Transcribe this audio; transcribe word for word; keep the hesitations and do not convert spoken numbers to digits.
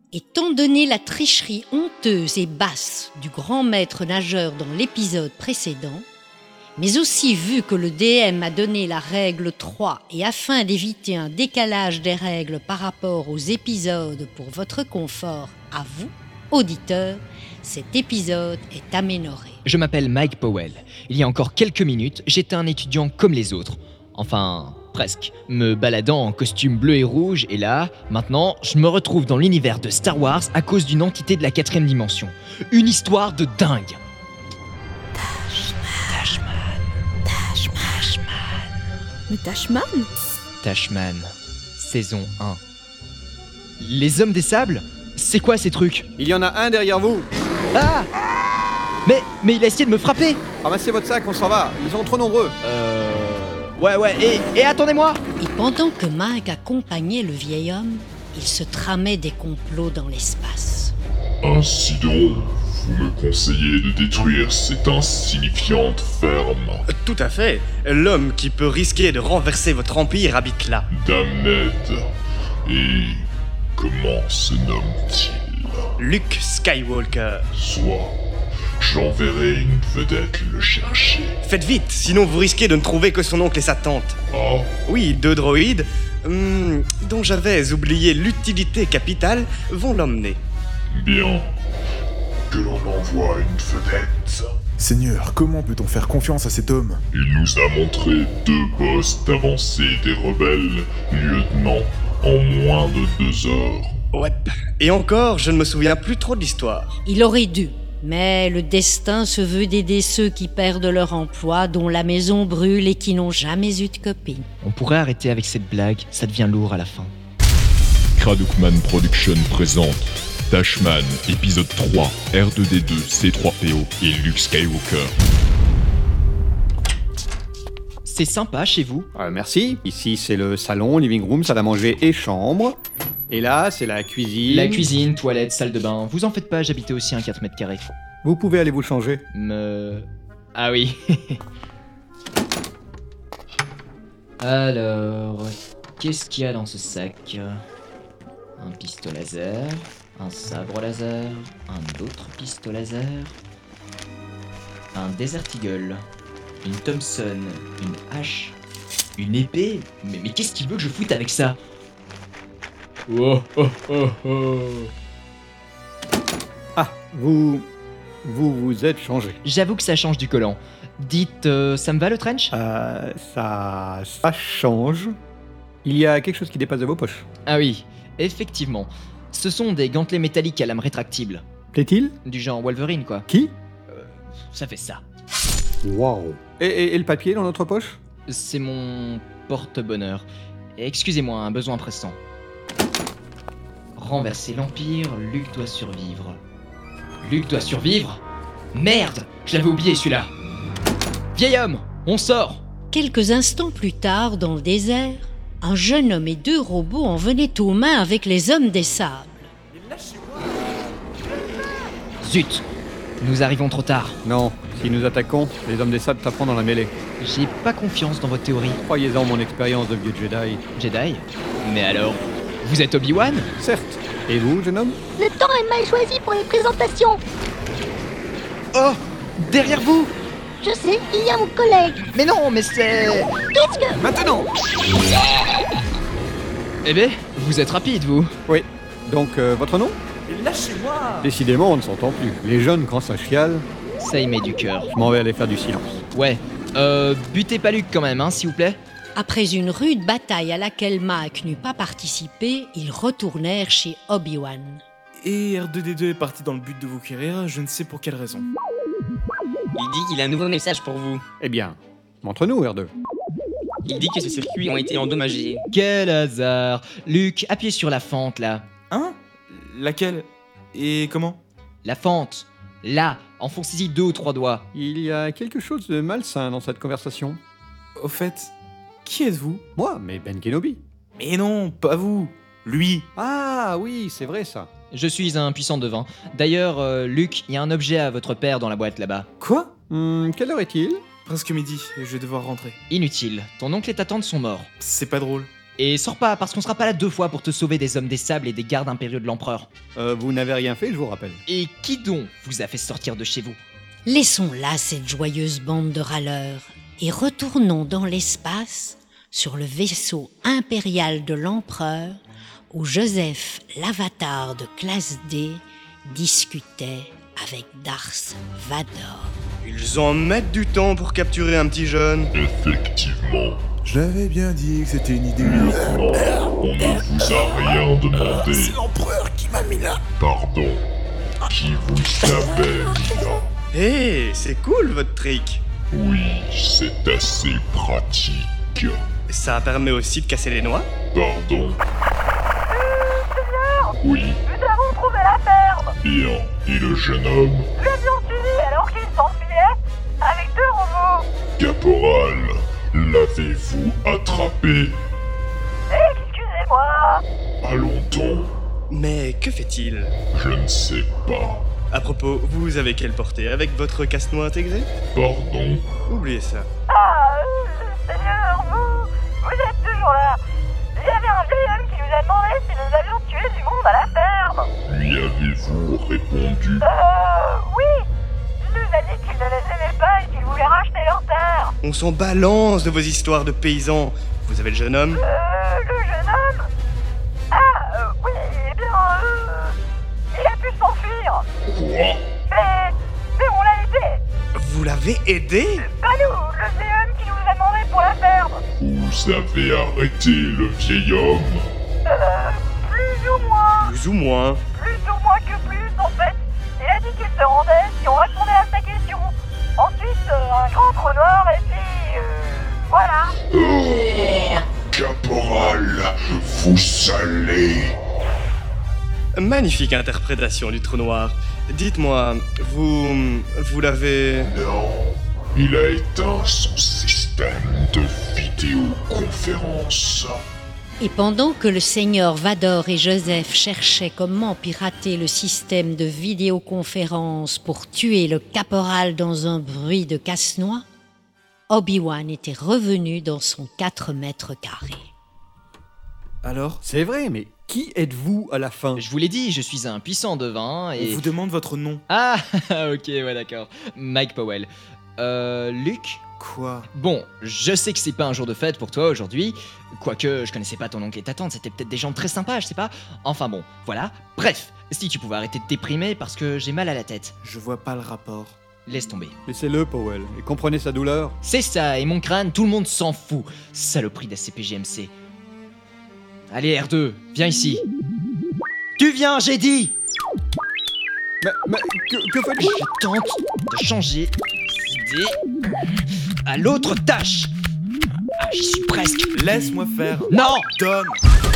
Étant donné la tricherie honteuse et basse du grand maître nageur dans l'épisode précédent, mais aussi vu que le D M a donné la règle trois et afin d'éviter un décalage des règles par rapport aux épisodes pour votre confort à vous, auditeurs, cet épisode est amélioré. Je m'appelle Mike Powell. Il y a encore quelques minutes, j'étais un étudiant comme les autres. Enfin, presque. Me baladant en costume bleu et rouge, et là, maintenant, je me retrouve dans l'univers de Star Wars à cause d'une entité de la quatrième dimension. Une histoire de dingue. Tashman. Tashman. Mais Tashman ? Tashman. Saison un. Les hommes des sables ? C'est quoi ces trucs ? Il y en a un derrière vous. Ah ! Mais, mais il a essayé de me frapper. Ramassez votre sac, on s'en va. Ils sont trop nombreux. Euh... Ouais, ouais, et, et attendez-moi ! Et pendant que Mike accompagnait le vieil homme, il se tramait des complots dans l'espace. Ainsi donc, vous me conseillez de détruire cette insignifiante ferme. Tout à fait. L'homme qui peut risquer de renverser votre empire habite là. Damned. Et comment se nomme-t-il ? Luke Skywalker. Soit, j'enverrai une vedette le chercher. Faites vite, sinon vous risquez de ne trouver que son oncle et sa tante. Ah, Oui, deux droïdes, hum, dont j'avais oublié l'utilité capitale, vont l'emmener. bien. Que l'on envoie une vedette. Seigneur, comment peut-on faire confiance à cet homme ? Il nous a montré deux postes avancés des rebelles, lieutenant, en moins de deux heures. Ouais. Et encore, je ne me souviens plus trop de l'histoire. Il aurait dû, mais le destin se veut d'aider ceux qui perdent leur emploi, dont la maison brûle et qui n'ont jamais eu de copine. On pourrait arrêter avec cette blague, ça devient lourd à la fin. Kradukman Production présente Tashman, épisode trois, R deux D deux, C trois P O et Luke Skywalker. C'est sympa chez vous ? Euh, merci. Ici, c'est le salon, living room, salle à manger et chambre. Et là, c'est la cuisine. La cuisine, toilette, salle de bain. Vous en faites pas, j'habitais aussi un quatre mètres carrés. Vous pouvez aller vous changer. Me... Ah oui. Alors, qu'est-ce qu'il y a dans ce sac ? Un pistolet laser, un sabre laser, un autre pistolet laser, un Desert Eagle, une Thompson, une hache, une épée. Mais, mais qu'est-ce qu'il veut que je foute avec ça ? Oh, oh, oh, oh. Ah, vous... Vous vous êtes changé. J'avoue que ça change du collant. Dites, euh, ça me va le trench ? Euh, ça... ça change. Il y a quelque chose qui dépasse de vos poches. Ah oui, effectivement. Ce sont des gantelets métalliques à lame rétractible. Plaît-il ? Du genre Wolverine, quoi. Qui ? Ça fait ça. Waouh. Et, et, et le papier dans notre poche ? C'est mon porte-bonheur. Excusez-moi, un besoin pressant. Renverser l'Empire, Luke doit survivre. Luke doit survivre ? Merde, je l'avais oublié celui-là. Vieil homme, on sort ! Quelques instants plus tard, dans le désert, un jeune homme et deux robots en venaient aux mains avec les hommes des sables. Zut, nous arrivons trop tard. Non. Si nous attaquons, les hommes des sables taperont dans la mêlée. J'ai pas confiance dans votre théorie. Croyez-en mon expérience de vieux Jedi. Jedi ? Mais alors, vous êtes Obi-Wan ? Certes. Et vous, jeune homme ? Le temps est mal choisi pour les présentations. Oh, derrière vous ! Je sais, il y a mon collègue. Mais non, mais c'est... Qu'est-ce que... Maintenant ! Eh ben, vous êtes rapide, vous. Oui. Donc, euh, votre nom ? Lâchez-moi. Décidément, on ne s'entend plus. Les jeunes, quand ça chiale, Ça y met du cœur. je m'en vais aller faire du silence. Ouais, euh, butez pas Luke quand même, hein, s'il vous plaît. Après une rude bataille à laquelle Mike n'eut pas participé, ils retournèrent chez Obi-Wan. Et R deux D deux est parti dans le but de vous quérir, je ne sais pour quelle raison. Il dit qu'il a un nouveau message pour vous. Eh bien, montre-nous, R deux. Il dit que ces circuits ont été endommagés. Quel hasard. Luke, appuyez sur la fente, là. Hein ? Laquelle ? Et comment ? La fente. Là, enfoncez-y deux ou trois doigts. Il y a quelque chose de malsain dans cette conversation. Au fait, qui êtes-vous ? Moi, mais Ben Kenobi. Mais non, pas vous. Lui. Ah oui, c'est vrai ça. Je suis un puissant devin. D'ailleurs, euh, Luke, il y a un objet à votre père dans la boîte là-bas. Quoi ? Hum, quelle heure est-il ? Presque midi, et je vais devoir rentrer. Inutile. Ton oncle et ta tante sont morts. C'est pas drôle. Et sors pas, parce qu'on sera pas là deux fois pour te sauver des hommes des sables et des gardes impériaux de l'empereur. Euh, vous n'avez rien fait, je vous rappelle. Et qui donc vous a fait sortir de chez vous? Laissons là cette joyeuse bande de râleurs et retournons dans l'espace sur le vaisseau impérial de l'empereur où Joseph, l'avatar de classe D, discutait avec Darth Vador. Ils en mettent du temps pour capturer un petit jeune. Effectivement. J'avais bien dit que c'était une idée. Lieutenant, on ne vous a rien demandé. C'est l'empereur qui m'a mis là. Pardon. Qui vous savez mis là? Hé, c'est cool votre trick. Oui, c'est assez pratique. Ça permet aussi de casser les noix. Pardon. Oui. Nous avons trouvé la ferme. Bien. Et le jeune homme? Nous l'avions suivi alors qu'il s'enfuyait avec deux robots. Caporal, l'avez-vous attrapé? Excusez-moi. Allons-donc. Mais que fait-il? Je ne sais pas. À propos, vous avez quelle portée avec votre casse-noix intégré? Pardon? Oubliez ça. Ah, euh, Seigneur, vous, vous êtes toujours là. Il y avait un vieil homme qui nous a demandé si nous avions tué du monde à la ferme. Lui avez-vous répondu? Euh, oui. Il nous a dit qu'il ne les aimait pas et qu'il voulait racheter leur terre. On s'en balance de vos histoires de paysans. Vous avez le jeune homme? Euh, le jeune homme? Ah, euh, oui, eh bien, euh, il a pu s'enfuir. Quoi? Mais, mais on l'a aidé. Vous l'avez aidé? Pas nous, le vieil homme qui nous a demandé pour la ferme. Vous avez arrêté le vieil homme? Euh, plus ou moins. Plus ou moins. Plus ou moins que plus, en fait. Il a dit qu'il se rendait si on répondait à sa question. Ensuite, euh, un grand trou noir et puis... Euh, voilà. Oh, Caporal, vous salez. Magnifique interprétation du trou noir. Dites-moi, vous... vous l'avez... Non, il a éteint son système de vidéoconférence. Et pendant que le seigneur Vador et Joseph cherchaient comment pirater le système de vidéoconférence pour tuer le caporal dans un bruit de casse-noix, Obi-Wan était revenu dans son quatre mètres carrés. Alors? C'est vrai, mais qui êtes-vous à la fin? Je vous l'ai dit, je suis un puissant devin et... On vous demande votre nom. Ah, ok, ouais, d'accord. Mike Powell. Euh, Luc? Quoi? Bon, je sais que c'est pas un jour de fête pour toi aujourd'hui, quoique je connaissais pas ton oncle et ta tante, c'était peut-être des gens très sympas, je sais pas. Enfin bon, voilà. Bref, si tu pouvais arrêter de déprimer parce que j'ai mal à la tête. Je vois pas le rapport. Laisse tomber. Laissez-le, Powell, et comprenez sa douleur. C'est ça, et mon crâne, tout le monde s'en fout. Saloperie d'A C P G M C. Allez, R deux, viens ici. Tu viens, j'ai dit! Mais, mais, que, que faites-vous? Je tente de changer d'idée à l'autre tâche. Ah, j'y suis presque. Laisse-moi faire. Non! Donne.